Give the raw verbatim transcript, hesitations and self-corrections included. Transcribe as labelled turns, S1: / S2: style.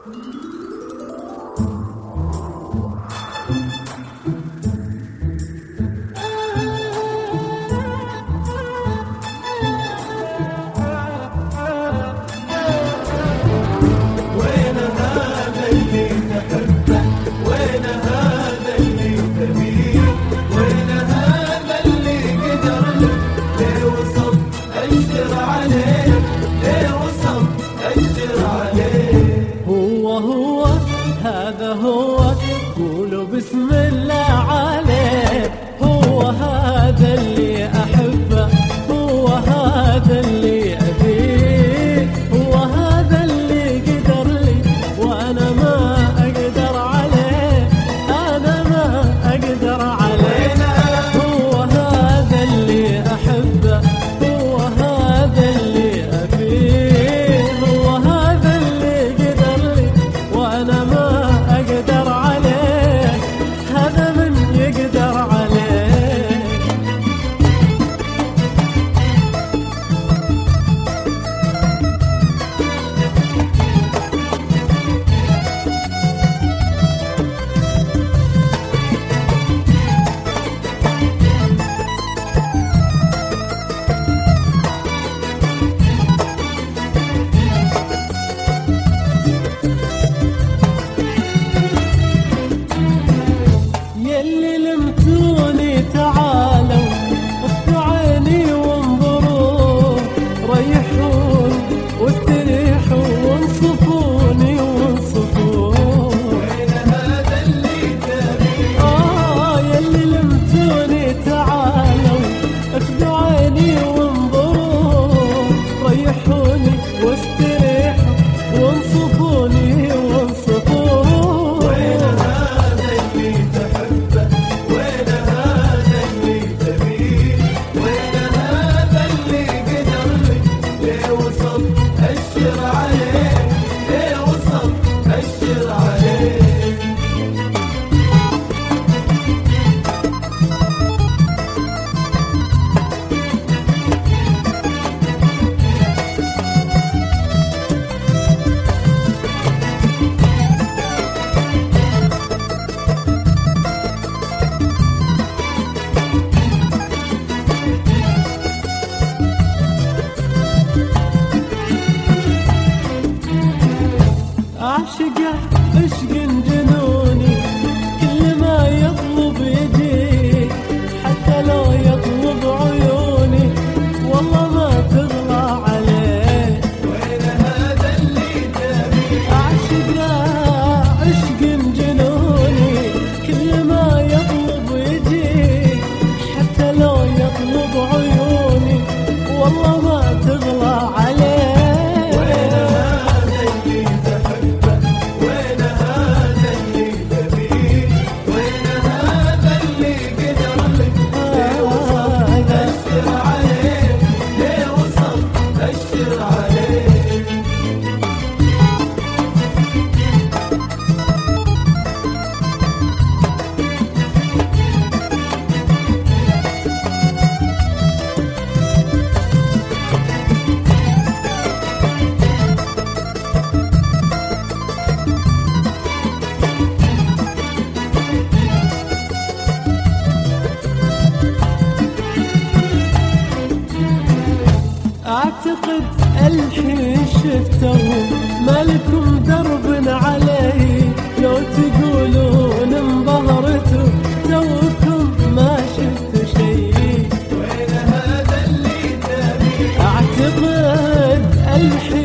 S1: هذا هو قولوا بسم الله عليه. هو هذا اللي أحبه، هو هذا اللي أبيه، هو هذا اللي قدر لي وأنا ما أقدر عليه، أنا ما أقدر عليه. هو هذا اللي أحبه، هو هذا اللي أبيه، هو هذا اللي قدر لي وأنا ما أقدر عليه، هذا من يقدر عليه. يلي لمتوني تعالوا افتحوا عيني وانظروا، ريحوني واستريحوا وانصفوني وانصفوا. وين هذا اللي تبيه؟ آه يلي لمتوني تعالوا افتحوا عيني وانظروا، ريحوني واستريحوا وانصفوني وانصفوا. أعشقه عشق جنوني، كل ما يطلب يجي، حتى لو يطلب عيوني والله ما تغلى عليه. وين هذا اللي تبيه؟ أعشقه عشق جنوني، كل ما يطلب يجي، حتى لو يطلب عيوني والله ما تغلى عليه. أعتقد الحين شفتهم ما لكم درب علي، لو تقولون انبهرتوا توكم ما شفت شيء. وين هذا اللي تبيه؟ أعتقد الحين